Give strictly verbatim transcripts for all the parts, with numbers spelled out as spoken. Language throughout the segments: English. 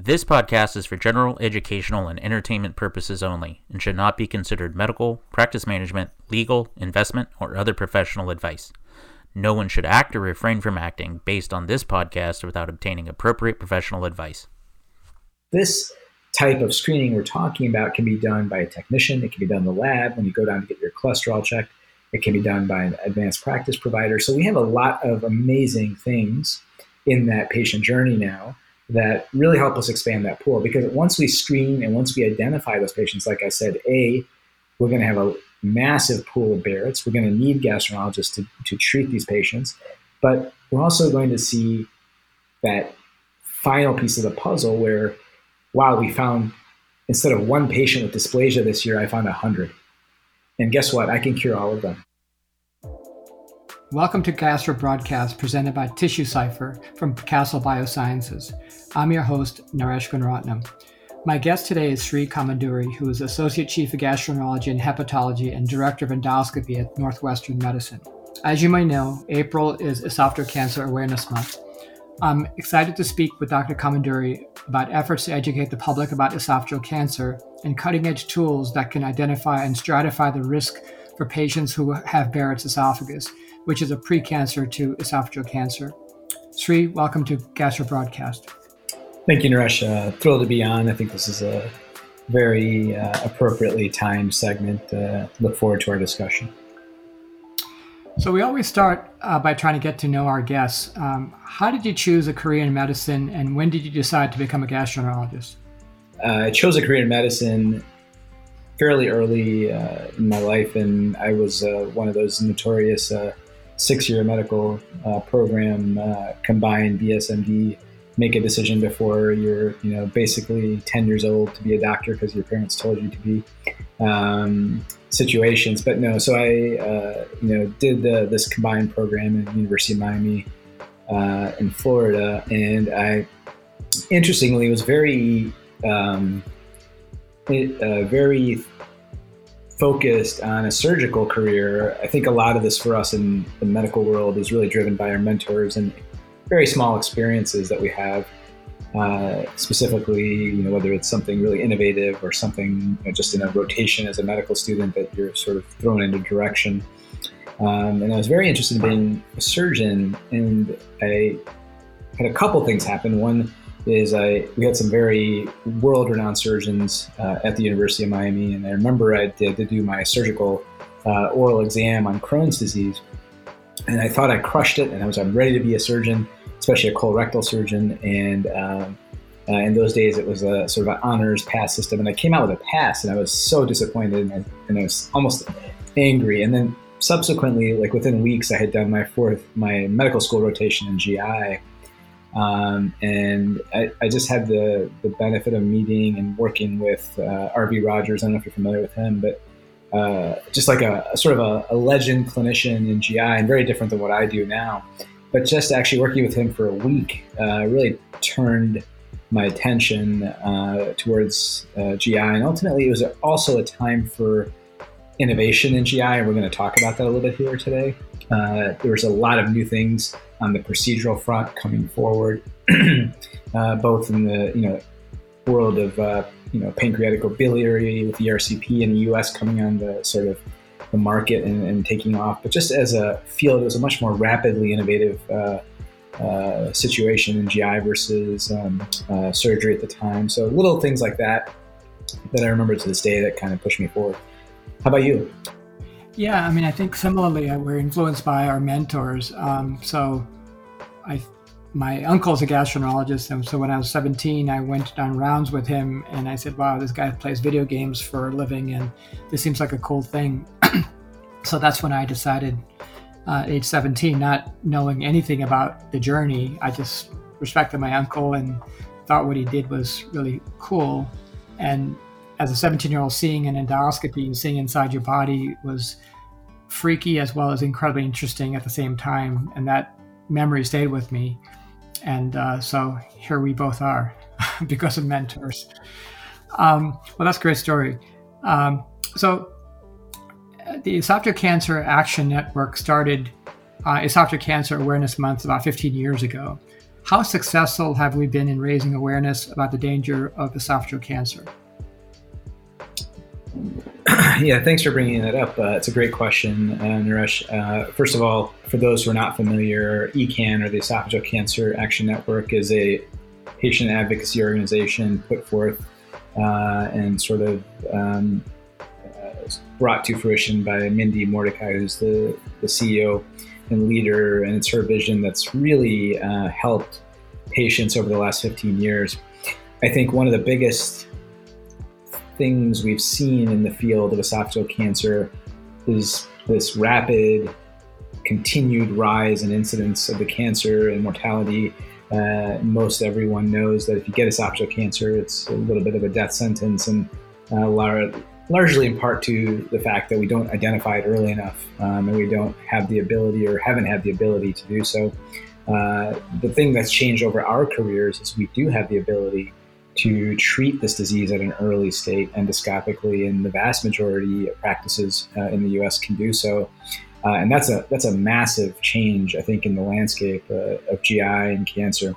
This podcast is for general, educational, and entertainment purposes only and should not be considered medical, practice management, legal, investment, or other professional advice. No one should act or refrain from acting based on this podcast without obtaining appropriate professional advice. This type of screening we're talking about can be done by a technician. It can be done in the lab when you go down to get your cholesterol checked. It can be done by an advanced practice provider. So we have a lot of amazing things in that patient journey now that really help us expand that pool. Because once we screen and once we identify those patients, like I said, A, we're going to have a massive pool of Barrett's. We're going to need gastroenterologists to, to treat these patients. But we're also going to see that final piece of the puzzle where, wow, we found, instead of one patient with dysplasia this year, I found one hundred. And guess what? I can cure all of them. Welcome to Gastro Broadcast, presented by TissueCypher from Castle Biosciences. I'm your host, Naresh Gunratnam. My guest today is Sri Kamanduri, who is Associate Chief of Gastroenterology and Hepatology and Director of Endoscopy at Northwestern Medicine. As you may know, April is Esophageal Cancer Awareness Month. I'm excited to speak with Doctor Kamanduri about efforts to educate the public about esophageal cancer and cutting-edge tools that can identify and stratify the risk for patients who have Barrett's esophagus, which is a pre-cancer to esophageal cancer. Sri, welcome to Gastro Broadcast. Thank you, Naresh. Uh, thrilled to be on. I think this is a very uh, appropriately timed segment. Uh, look forward to our discussion. So we always start uh, by trying to get to know our guests. Um, how did you choose a career in medicine, and when did you decide to become a gastroenterologist? Uh, I chose a career in medicine fairly early uh, in my life, and I was uh, one of those notorious uh, six-year medical uh, program uh, combined B S M D, make a decision before you're, you know, basically ten years old to be a doctor because your parents told you to be. Um, situations, but no. So I, uh, you know, did the, this combined program at the University of Miami uh, in Florida, and I, interestingly, was very, um, it, uh, very focused on a surgical career. I think a lot of this for us in the medical world is really driven by our mentors and very small experiences that we have. Uh, specifically, you know, whether it's something really innovative or something, you know, just in a rotation as a medical student that you're sort of thrown into direction. Um, and I was very interested in being a surgeon, and I had a couple things happen. One is I we had some very world-renowned surgeons uh, at the University of Miami, and I remember I did to do my surgical uh, oral exam on Crohn's disease, and I thought I crushed it, and I was I'm ready to be a surgeon, especially a colorectal surgeon. And um, uh, in those days, it was a sort of an honors pass system. And I came out with a pass, and I was so disappointed, and I, and I was almost angry. And then subsequently, like within weeks, I had done my fourth, my medical school rotation in G I. Um, and I, I just had the, the benefit of meeting and working with uh, R V Rogers. I don't know if you're familiar with him, but uh, just like a, a sort of a, a legend clinician in G I, and very different than what I do now. But just actually working with him for a week uh, really turned my attention uh, towards uh, G I. And ultimately, it was also a time for innovation in G I. And we're going to talk about that a little bit here today. Uh, there was a lot of new things on the procedural front coming forward, uh, both in the you know world of uh, you know pancreaticobiliary with E R C P in the U S coming on the sort of the market and, and taking off. But just as a field, it was a much more rapidly innovative uh, uh, situation in G I versus um, uh, surgery at the time. So little things like that that I remember to this day that kind of pushed me forward. How about you? Yeah, I mean, I think similarly, uh, we're influenced by our mentors. Um, so I, my uncle's a gastroenterologist, and so when I was seventeen, I went on rounds with him, and I said, wow, this guy plays video games for a living, and this seems like a cool thing. So that's when I decided, uh, at age seventeen, not knowing anything about the journey, I just respected my uncle and thought what he did was really cool. And as a seventeen-year-old, seeing an endoscopy and seeing inside your body was freaky as well as incredibly interesting at the same time. And that memory stayed with me. And uh, so here we both are because of mentors. Um, well, that's a great story. Um, so the Esophageal Cancer Action Network started uh, Esophageal Cancer Awareness Month about fifteen years ago. How successful have we been in raising awareness about the danger of esophageal cancer? Yeah, thanks for bringing that up. Uh, it's a great question, uh, Naresh. Uh, first of all, for those who are not familiar, E C A N, or the Esophageal Cancer Action Network, is a patient advocacy organization put forth uh, and sort of um, uh, brought to fruition by Mindy Mordecai, who's the, the C E O and leader, and it's her vision that's really uh, helped patients over the last fifteen years. I think one of the biggest things we've seen in the field of esophageal cancer is this rapid, continued rise in incidence of the cancer and mortality. Uh, most everyone knows that if you get esophageal cancer, it's a little bit of a death sentence, and uh, lar- largely in part to the fact that we don't identify it early enough, um, and we don't have the ability or haven't had the ability to do so. Uh, the thing that's changed over our careers is we do have the ability to treat this disease at an early state endoscopically, and the vast majority of practices uh, in the U S can do so. Uh, and that's a that's a massive change, I think, in the landscape uh, of G I and cancer.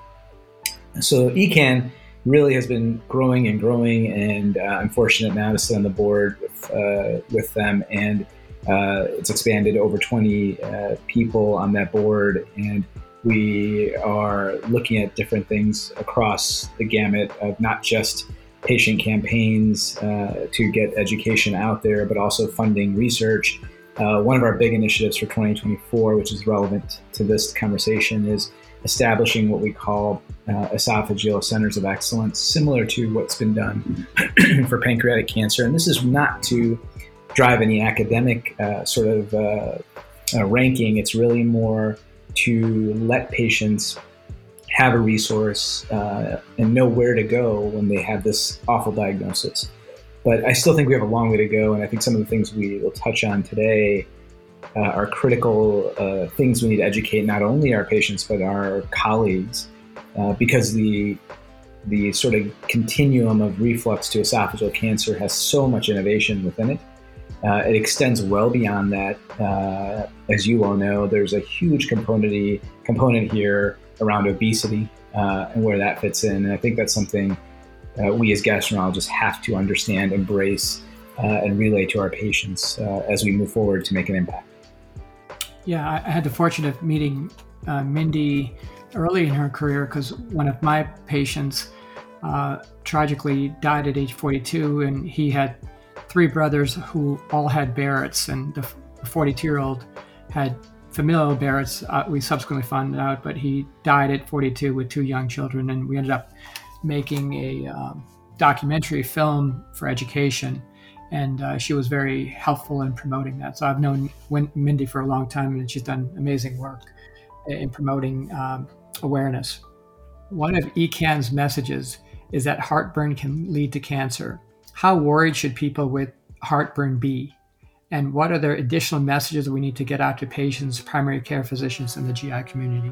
So E C A N really has been growing and growing, and uh, I'm fortunate now to sit on the board with uh, with them, and uh, it's expanded to over twenty uh, people on that board, and we are looking at different things across the gamut of not just patient campaigns uh, to get education out there, but also funding research. Uh, one of our big initiatives for twenty twenty-four, which is relevant to this conversation, is establishing what we call uh, esophageal centers of excellence, similar to what's been done for pancreatic cancer. And this is not to drive any academic uh, sort of uh, uh, ranking. It's really more to let patients have a resource uh, and know where to go when they have this awful diagnosis. But I still think we have a long way to go, and I think some of the things we will touch on today uh, are critical uh, things we need to educate not only our patients but our colleagues, uh, because the the sort of continuum of reflux to esophageal cancer has so much innovation within it. Uh, it extends well beyond that. Uh, as you all know, there's a huge component component here around obesity uh, and where that fits in. And I think that's something uh, we as gastroenterologists have to understand, embrace, uh, and relay to our patients uh, as we move forward to make an impact. Yeah, I had the fortune of meeting uh, Mindy early in her career, because one of my patients uh, tragically died at age forty-two, and he had three brothers who all had Barrett's, and the forty-two-year-old had familial Barrett's. Uh, we subsequently found out, but he died at forty-two with two young children, and we ended up making a um, documentary film for education, and uh, she was very helpful in promoting that. So I've known Win- Mindy for a long time, and she's done amazing work in promoting um, awareness. One of E C A N's messages is that heartburn can lead to cancer. How worried should people with heartburn be? And what are the additional messages that we need to get out to patients, primary care physicians, and the G I community?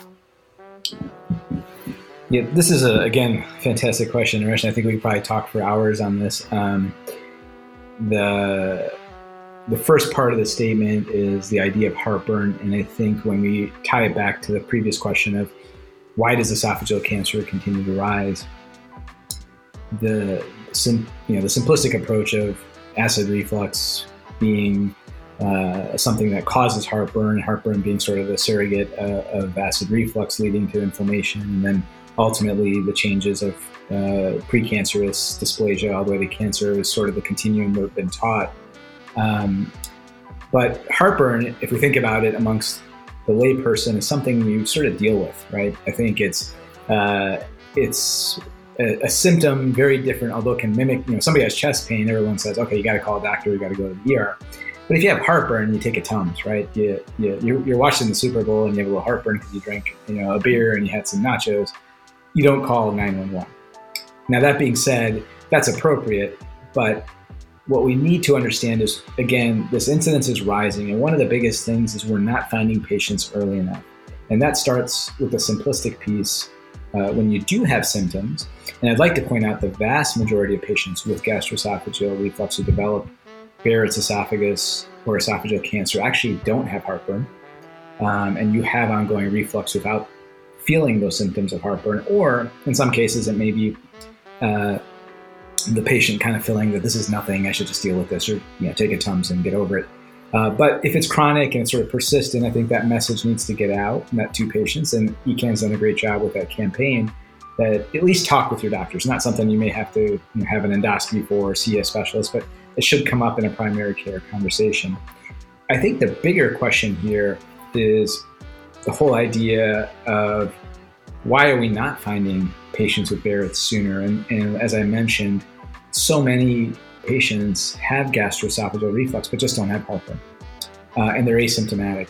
Yeah, this is, a, again, fantastic question, Naresh. I think we could probably talk for hours on this. Um, the, the first part of the statement is the idea of heartburn. And I think when we tie it back to the previous question of why does esophageal cancer continue to rise, the sim, you know, the simplistic approach of acid reflux being uh, something that causes heartburn, heartburn being sort of a surrogate uh, of acid reflux leading to inflammation, and then ultimately the changes of uh, precancerous dysplasia all the way to cancer is sort of the continuum we've been taught. Um, but heartburn, if we think about it amongst the layperson, is something you sort of deal with, right? I think it's uh, it's a, a symptom very different, although it can mimic, you know, somebody has chest pain, everyone says, okay, you got to call a doctor, you got to go to the E R. But if you have heartburn, you take a Tums, right? You, you, you're, you're watching the Super Bowl and you have a little heartburn because you drank, you know, a beer and you had some nachos. You don't call nine one one. Now, that being said, that's appropriate, but what we need to understand is, again, this incidence is rising, and one of the biggest things is we're not finding patients early enough. And that starts with the simplistic piece. Uh, when you do have symptoms, and I'd like to point out the vast majority of patients with gastroesophageal reflux who develop Barrett's esophagus or esophageal cancer actually don't have heartburn, um, and you have ongoing reflux without feeling those symptoms of heartburn, or in some cases it may be uh, the patient kind of feeling that this is nothing, I should just deal with this, or you know, take a Tums and get over it. Uh, but if it's chronic and it's sort of persistent, I think that message needs to get out, not to patients, and E C A N's done a great job with that campaign, that at least talk with your doctors. Not something you may have to you know, have an endoscopy for or see a specialist, but it should come up in a primary care conversation. I think the bigger question here is the whole idea of why are we not finding patients with Barrett's sooner? And, and as I mentioned, so many patients have gastroesophageal reflux, but just don't have heartburn, uh, and they're asymptomatic.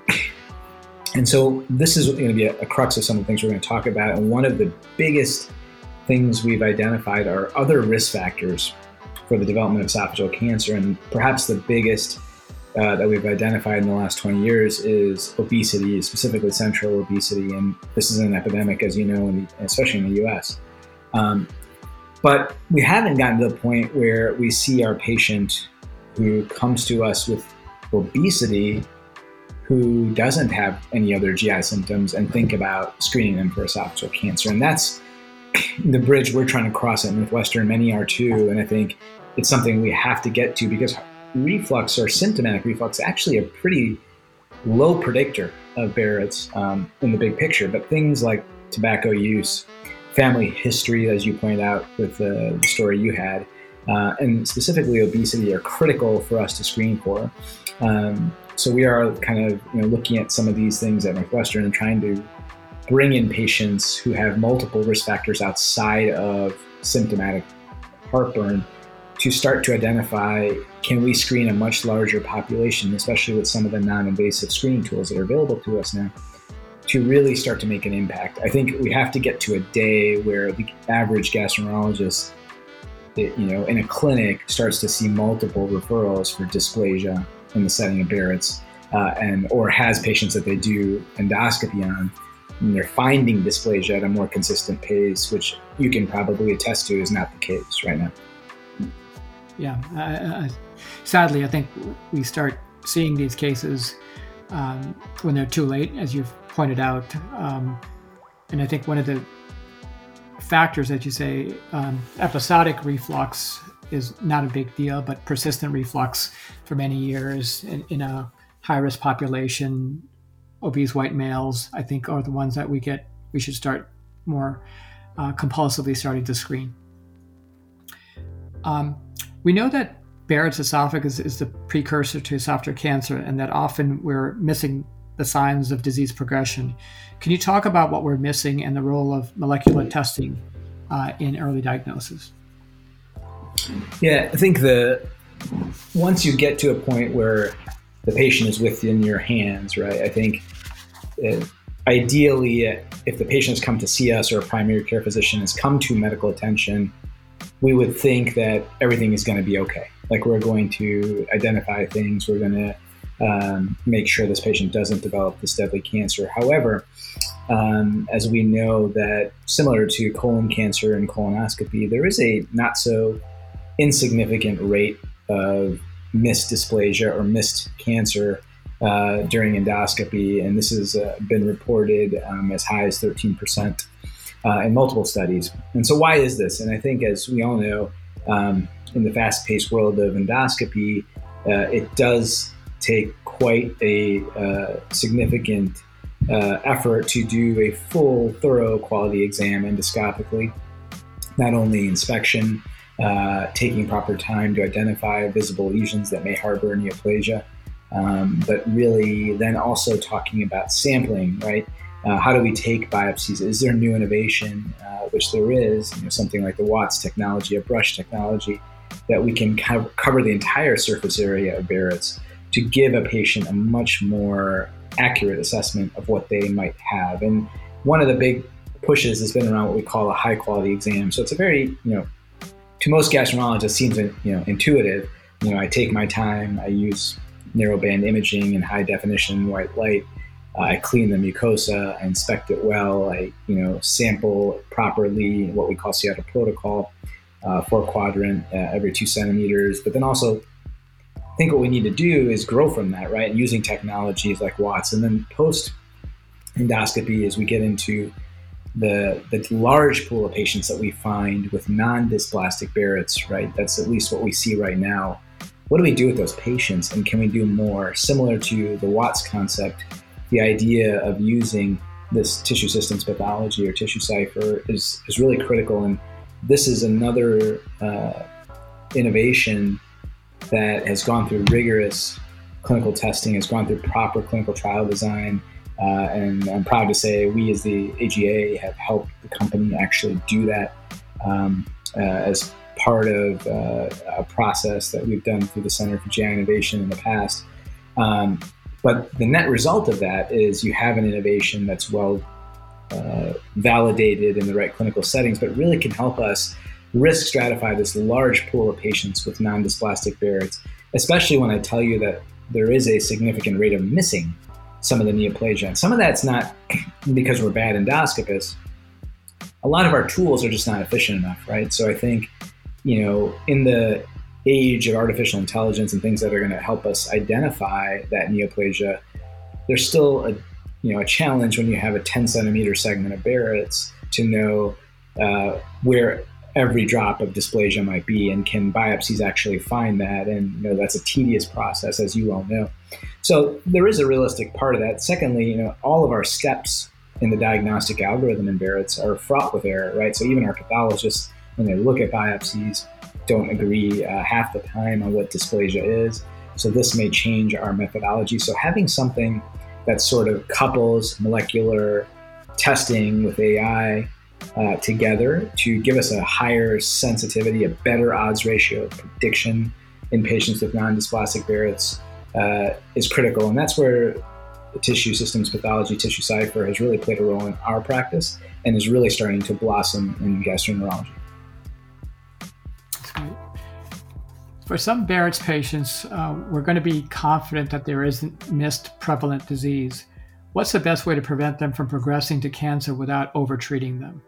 And so this is going to be a, a crux of some of the things we're going to talk about. And one of the biggest things we've identified are other risk factors for the development of esophageal cancer. And perhaps the biggest uh, that we've identified in the last twenty years is obesity, specifically central obesity. And this is an epidemic, as you know, in the, especially in the U S. Um, but we haven't gotten to the point where we see our patient who comes to us with obesity who doesn't have any other G I symptoms and think about screening them for esophageal cancer. And that's the bridge we're trying to cross at Northwestern. Many are too. And I think it's something we have to get to, because reflux or symptomatic reflux is actually a pretty low predictor of Barrett's um, in the big picture. But things like tobacco use, family history, as you pointed out with the, the story you had, uh, and specifically obesity are critical for us to screen for. Um, So we are kind of you know, looking at some of these things at Northwestern and trying to bring in patients who have multiple risk factors outside of symptomatic heartburn to start to identify, can we screen a much larger population, especially with some of the non-invasive screening tools that are available to us now, to really start to make an impact. I think we have to get to a day where the average gastroenterologist, you know, in a clinic starts to see multiple referrals for dysplasia in the setting of Barrett's, uh, and or has patients that they do endoscopy on, and they're finding dysplasia at a more consistent pace, which you can probably attest to is not the case right now. Yeah, I, I, sadly, I think we start seeing these cases um, when they're too late, as you've pointed out. Um, and I think one of the factors that you say, um, episodic reflux is not a big deal, but persistent reflux for many years in, in a high-risk population, obese white males, I think are the ones that we get, we should start more uh, compulsively starting to screen. Um, we know that Barrett's esophagus is the precursor to esophageal cancer, and that often we're missing the signs of disease progression. Can you talk about what we're missing and the role of molecular testing uh, in early diagnosis? Yeah, I think the once you get to a point where the patient is within your hands, right? I think uh, ideally, if the patient's come to see us or a primary care physician has come to medical attention, we would think that everything is going to be okay. Like we're going to identify things, we're going to um, make sure this patient doesn't develop this deadly cancer. However, um, as we know that similar to colon cancer and colonoscopy, there is a not so insignificant rate of missed dysplasia or missed cancer uh, during endoscopy. And this has uh, been reported um, as high as thirteen percent uh, in multiple studies. And so why is this? And I think, as we all know, um, in the fast-paced world of endoscopy, uh, it does take quite a uh, significant uh, effort to do a full, thorough quality exam endoscopically, not only inspection, Uh, taking proper time to identify visible lesions that may harbor neoplasia, um, but really then also talking about sampling, right? Uh, how do we take biopsies? Is there new innovation, uh, which there is, you know, something like the Watts technology, a brush technology, that we can co- cover the entire surface area of Barrett's to give a patient a much more accurate assessment of what they might have. And one of the big pushes has been around what we call a high quality exam. So it's a very, you know, to most gastroenterologists, seems you know intuitive. You know, I take my time. I use narrowband imaging and high definition white light. Uh, I clean the mucosa. I inspect it well. I you know sample properly, what we call Seattle protocol, uh, four quadrant uh, every two centimeters. But then also, I think what we need to do is grow from that, right? Using technologies like Watts, and then post endoscopy as we get into the the large pool of patients that we find with non-dysplastic Barrett's, right? That's at least what we see right now. What do we do with those patients, and can we do more? Similar to the Watts concept, the idea of using this tissue systems pathology or TissueCypher is, is really critical. And this is another uh, innovation that has gone through rigorous clinical testing, has gone through proper clinical trial design. Uh, and I'm proud to say we as the A G A have helped the company actually do that um, uh, as part of uh, a process that we've done through the Center for G I Innovation in the past. Um, but the net result of that is you have an innovation that's well uh, validated in the right clinical settings, but really can help us risk stratify this large pool of patients with non-dysplastic Barrett's, especially when I tell you that there is a significant rate of missing some of the neoplasia. And some of that's not because we're bad endoscopists. A lot of our tools are just not efficient enough, right? So I think, you know, in the age of artificial intelligence and things that are going to help us identify that neoplasia, there's still a, you know, a challenge when you have a ten centimeter segment of Barrett's to know uh, where every drop of dysplasia might be, and can biopsies actually find that? And you know, that's a tedious process, as you all know. So there is a realistic part of that. Secondly, you know, all of our steps in the diagnostic algorithm in Barrett's are fraught with error, right? So even our pathologists, when they look at biopsies, don't agree uh, half the time on what dysplasia is. So this may change our methodology. So having something that sort of couples molecular testing with A I uh, together to give us a higher sensitivity, a better odds ratio of prediction in patients with non-dysplastic Barrett's uh, is critical. And that's where the tissue systems pathology, TissueCypher, has really played a role in our practice and is really starting to blossom in gastroenterology. That's great. For some Barrett's patients, uh, we're going to be confident that there isn't missed prevalent disease. What's the best way to prevent them from progressing to cancer without overtreating them?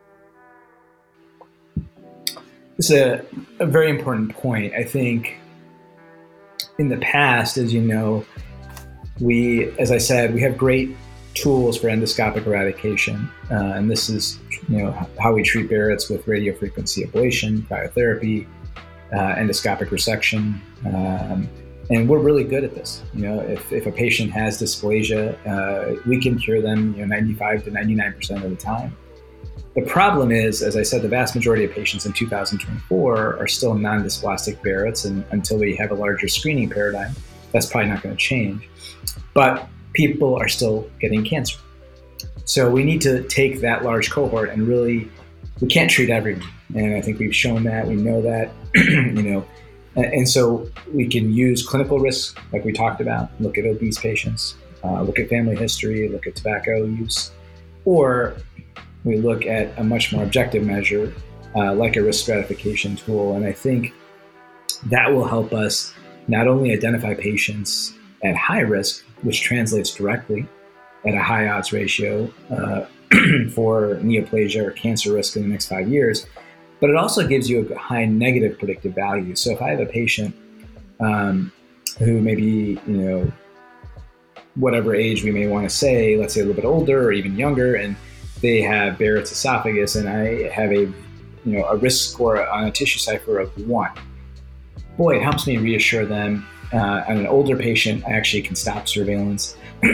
This is a, a very important point. I think in the past, as you know, we, as I said, we have great tools for endoscopic eradication. Uh, and this is, you know, how we treat Barrett's with radiofrequency ablation, cryotherapy, uh, endoscopic resection. Um, and we're really good at this. You know, if, if a patient has dysplasia, uh, we can cure them, you know, ninety-five to ninety-nine percent of the time. The problem is, as I said, the vast majority of patients in two thousand twenty-four are still non-dysplastic Barrett's, and until we have a larger screening paradigm, that's probably not going to change. But people are still getting cancer. So we need to take that large cohort and really, we can't treat everyone. And I think we've shown that, we know that, you know, and, and so we can use clinical risks, like we talked about, look at obese patients, uh, look at family history, look at tobacco use, or we look at a much more objective measure, uh, like a risk stratification tool. And I think that will help us not only identify patients at high risk, which translates directly at a high odds ratio uh, for neoplasia or cancer risk in the next five years, but it also gives you a high negative predictive value. So if I have a patient um, who maybe, you know, whatever age we may want to say, let's say a little bit older or even younger, and they have Barrett's esophagus, and I have a, you know, a risk score on a TissueCypher of one. Boy, it helps me reassure them. Uh, on an older patient, I actually can stop surveillance.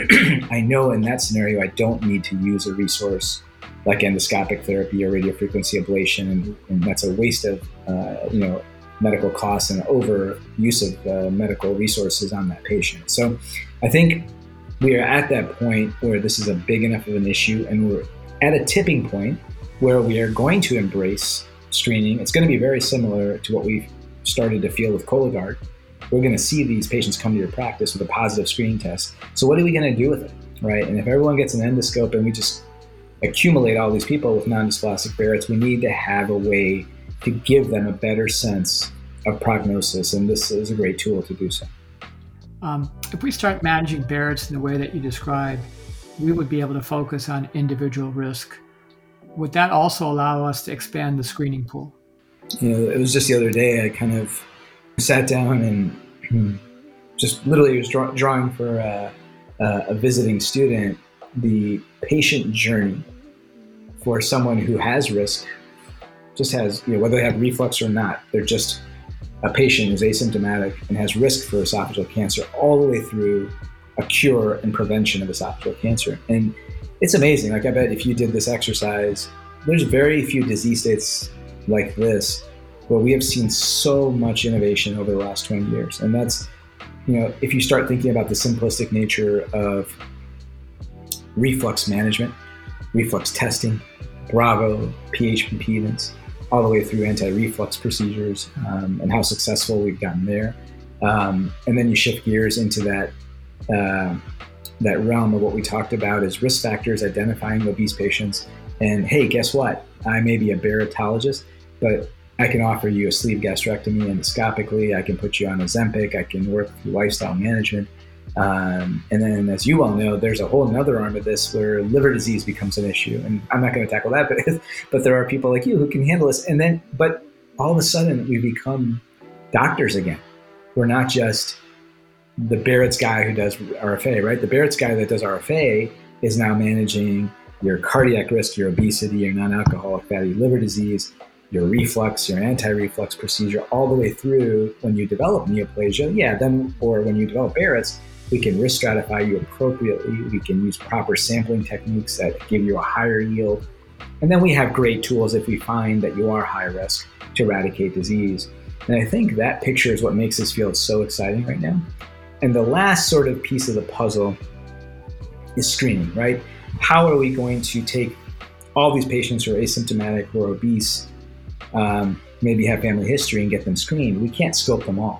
I know in that scenario, I don't need to use a resource like endoscopic therapy or radiofrequency ablation, and, and that's a waste of, uh, you know, medical costs and over use of uh, medical resources on that patient. So I think we are at that point where this is a big enough of an issue, and we're at a tipping point where we are going to embrace screening. It's going to be very similar to what we've started to feel with Cologuard. We're going to see these patients come to your practice with a positive screening test. So what are we going to do with it, right? And if everyone gets an endoscope and we just accumulate all these people with non-dysplastic Barrett's, we need to have a way to give them a better sense of prognosis, and this is a great tool to do so. Um, if we start managing Barrett's in the way that you described, we would be able to focus on individual risk. Would that also allow us to expand the screening pool? You know, it was just the other day, I kind of sat down and just literally was draw, drawing for a, a visiting student the patient journey for someone who has risk, just has, you know, whether they have reflux or not, they're just a patient who's asymptomatic and has risk for esophageal cancer, all the way through a cure and prevention of esophageal cancer. And it's amazing. Like, I bet if you did this exercise, there's very few disease states like this where we have seen so much innovation over the last twenty years. And that's, you know, if you start thinking about the simplistic nature of reflux management, reflux testing, Bravo, pH impedance, all the way through anti-reflux procedures, um, and how successful we've gotten there. Um, and then you shift gears into that uh, that realm of what we talked about is risk factors, identifying obese patients. And hey, guess what? I may be a baratologist, but I can offer you a sleeve gastrectomy endoscopically. I can put you on Ozempic. I can work through lifestyle management. Um, and then, as you well know, there's a whole another arm of this where liver disease becomes an issue. And I'm not going to tackle that, but, but there are people like you who can handle this. And then, but all of a sudden we become doctors again. We're not just the Barrett's guy who does R F A, right? The Barrett's guy that does R F A is now managing your cardiac risk, your obesity, your non-alcoholic fatty liver disease, your reflux, your anti-reflux procedure, all the way through when you develop neoplasia. Yeah, then, or when you develop Barrett's, we can risk stratify you appropriately. We can use proper sampling techniques that give you a higher yield. And then we have great tools if we find that you are high risk to eradicate disease. And I think that picture is what makes this field so exciting right now. And the last sort of piece of the puzzle is screening, right? How are we going to take all these patients who are asymptomatic, who are obese, um, maybe have family history, and get them screened? We can't scope them all.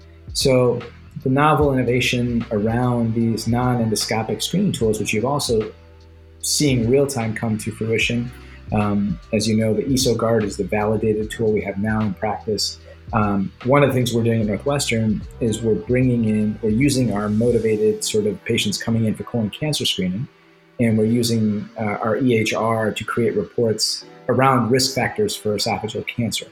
So the novel innovation around these non-endoscopic screening tools, which you've also seen real-time come to fruition. Um, as you know, the EsoGuard is the validated tool we have now in practice. Um, one of the things we're doing at Northwestern is we're bringing in, we're using our motivated sort of patients coming in for colon cancer screening, and we're using uh, our E H R to create reports around risk factors for esophageal cancer.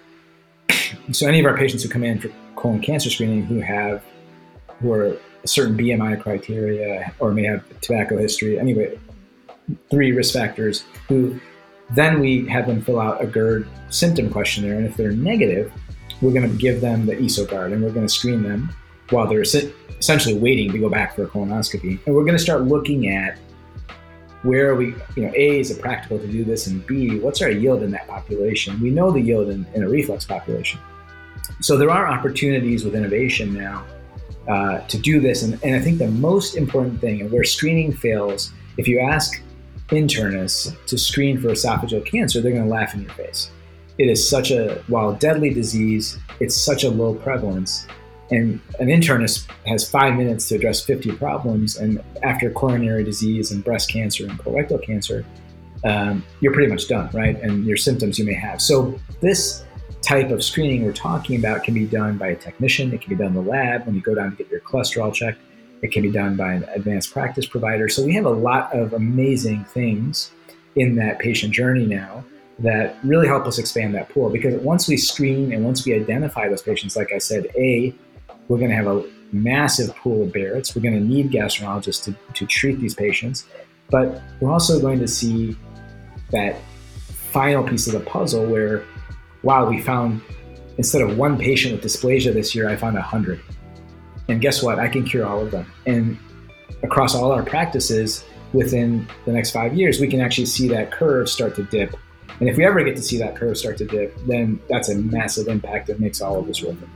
So any of our patients who come in for colon cancer screening who have, who are a certain B M I criteria or may have tobacco history, anyway, three risk factors, who then we have them fill out a GERD symptom questionnaire. And if they're negative, we're going to give them the EsoGuard, and we're going to screen them while they're essentially waiting to go back for a colonoscopy. And we're going to start looking at where are we, you know, A, is it practical to do this? And B, what's our yield in that population? We know the yield in, in a reflux population. So there are opportunities with innovation now uh, to do this. And, and I think the most important thing, and where screening fails, if you ask internists to screen for esophageal cancer, they're going to laugh in your face. It is such a, while deadly disease, it's such a low prevalence. And an internist has five minutes to address fifty problems. And after coronary disease and breast cancer and colorectal cancer, um, you're pretty much done, right? And your symptoms you may have. So this type of screening we're talking about can be done by a technician. It can be done in the lab when you go down to get your cholesterol checked. It can be done by an advanced practice provider. So we have a lot of amazing things in that patient journey now that really help us expand that pool. Because once we screen and once we identify those patients, like I said, A, we're going to have a massive pool of Barrett's. We're going to need gastroenterologists to, to treat these patients. But we're also going to see that final piece of the puzzle where, wow, we found, instead of one patient with dysplasia this year, I found one hundred. And guess what? I can cure all of them. And across all our practices, within the next five years, we can actually see that curve start to dip. And if we ever get to see that curve start to dip, then that's a massive impact that makes all of this worth it.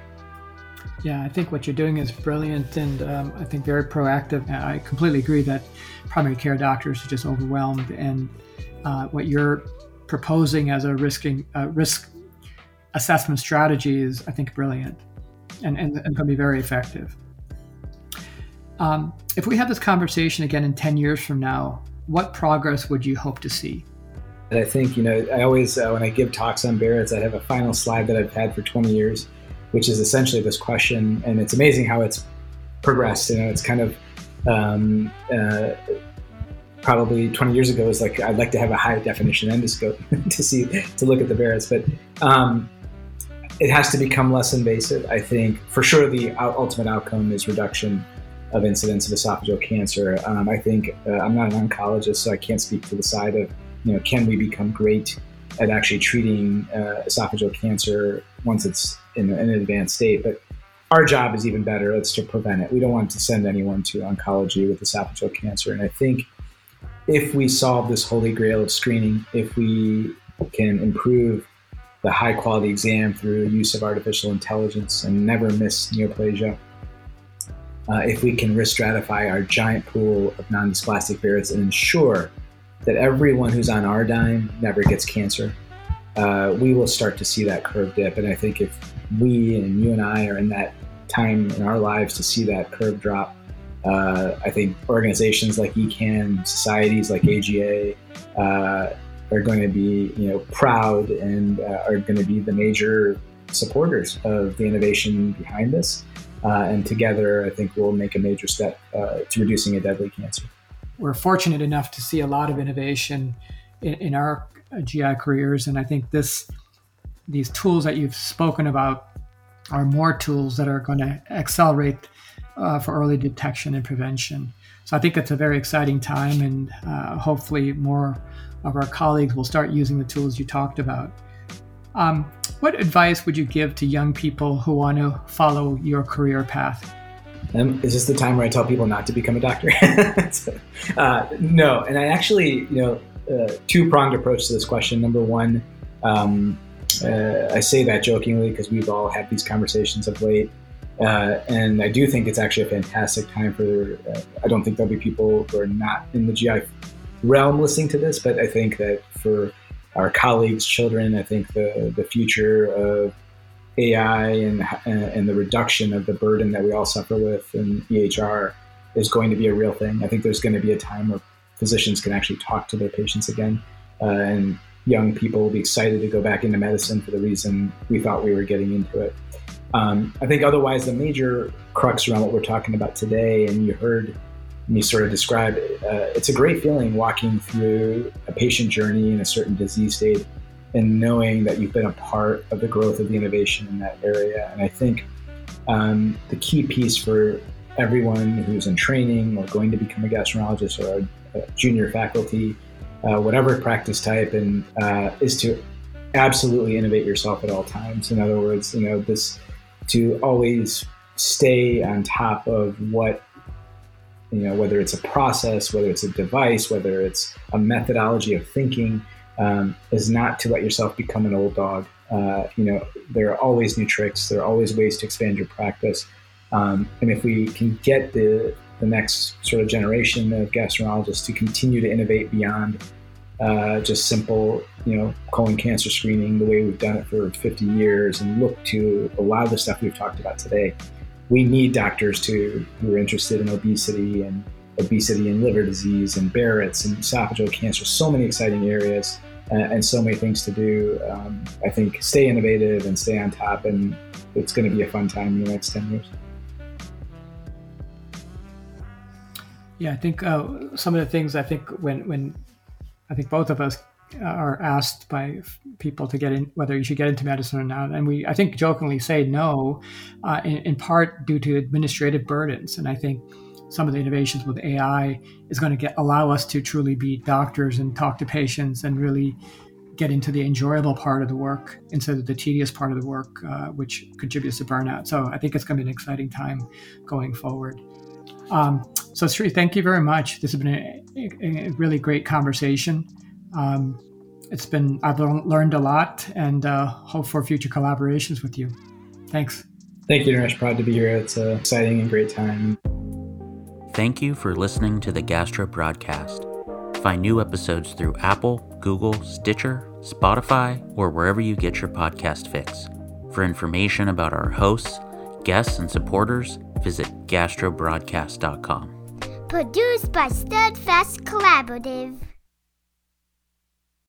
Yeah, I think what you're doing is brilliant, and um, I think very proactive. I completely agree that primary care doctors are just overwhelmed, and uh, what you're proposing as a risking uh, risk assessment strategy is, I think, brilliant, and and, and can be very effective. Um, if we have this conversation again in ten years from now, what progress would you hope to see? And I think, you know, I always, uh, when I give talks on Barrett's, I have a final slide that I've had for twenty years, which is essentially this question. And it's amazing how it's progressed. You know, it's kind of um, uh, probably twenty years ago, it was like, I'd like to have a high definition endoscope to see, to look at the Barrett's. But um, it has to become less invasive. I think for sure the ultimate outcome is reduction of incidence of esophageal cancer. Um, I think uh, I'm not an oncologist, so I can't speak to the side of, you know, can we become great at actually treating uh, esophageal cancer once it's in, in an advanced state. But our job is even better. It's to prevent it. We don't want to send anyone to oncology with esophageal cancer. And I think if we solve this holy grail of screening, if we can improve the high quality exam through use of artificial intelligence and never miss neoplasia, uh, if we can risk stratify our giant pool of non-dysplastic variants and ensure that everyone who's on our dime never gets cancer, uh, we will start to see that curve dip. And I think if we and you and I are in that time in our lives to see that curve drop, uh, I think organizations like E C A N, societies like A G A, uh, are going to be, you know, proud and uh, are going to be the major supporters of the innovation behind this. Uh, and together, I think we'll make a major step uh, to reducing a deadly cancer. We're fortunate enough to see a lot of innovation in, in our G I careers. And I think this, these tools that you've spoken about are more tools that are going to accelerate uh, for early detection and prevention. So I think it's a very exciting time, and uh, hopefully more of our colleagues will start using the tools you talked about. Um, what advice would you give to young people who want to follow your career path? Um, is this the time where I tell people not to become a doctor? so, uh, no, and I actually, you know, uh, two-pronged approach to this question. Number one, um, uh, I say that jokingly because we've all had these conversations of late. Uh, and I do think it's actually a fantastic time for, uh, I don't think there'll be people who are not in the G I realm listening to this, but I think that for our colleagues, children, I think the, the future of A I and, and the reduction of the burden that we all suffer with in E H R is going to be a real thing. I think there's going to be a time where physicians can actually talk to their patients again, uh, and young people will be excited to go back into medicine for the reason we thought we were getting into it. Um, I think otherwise the major crux around what we're talking about today, and you heard me sort of describe it, uh, it's a great feeling walking through a patient journey in a certain disease state and knowing that you've been a part of the growth of the innovation in that area. And I think um, the key piece for everyone who's in training or going to become a gastroenterologist or a, a junior faculty, uh, whatever practice type, and uh, is to absolutely innovate yourself at all times. In other words, you know, this to always stay on top of what, you know, whether it's a process, whether it's a device, whether it's a methodology of thinking, um, is not to let yourself become an old dog. Uh, you know, there are always new tricks. There are always ways to expand your practice. Um, and if we can get the, the next sort of generation of gastroenterologists to continue to innovate beyond uh, just simple, you know, colon cancer screening, the way we've done it for fifty years, and look to a lot of the stuff we've talked about today. We need doctors to who are interested in obesity and obesity and liver disease and Barrett's and esophageal cancer. So many exciting areas uh, and so many things to do. Um, I think stay innovative and stay on top, and it's going to be a fun time in the next ten years. Yeah, I think uh, some of the things I think when when I think both of us are asked by people to get in, whether you should get into medicine or not. And we, I think, jokingly say no, uh, in, in part due to administrative burdens. And I think some of the innovations with A I is going to get allow us to truly be doctors and talk to patients and really get into the enjoyable part of the work instead of the tedious part of the work, uh, which contributes to burnout. So I think it's going to be an exciting time going forward. Um, so Sri, thank you very much. This has been a, a, a really great conversation. Um, it's been, I've learned a lot, and uh, hope for future collaborations with you. Thanks. Thank you, Naresh. Proud to be here. It's an exciting and great time. Thank you for listening to the Gastro Broadcast. Find new episodes through Apple, Google, Stitcher, Spotify, or wherever you get your podcast fix. For information about our hosts, guests, and supporters, visit gastro broadcast dot com. Produced by Steadfast Collaborative.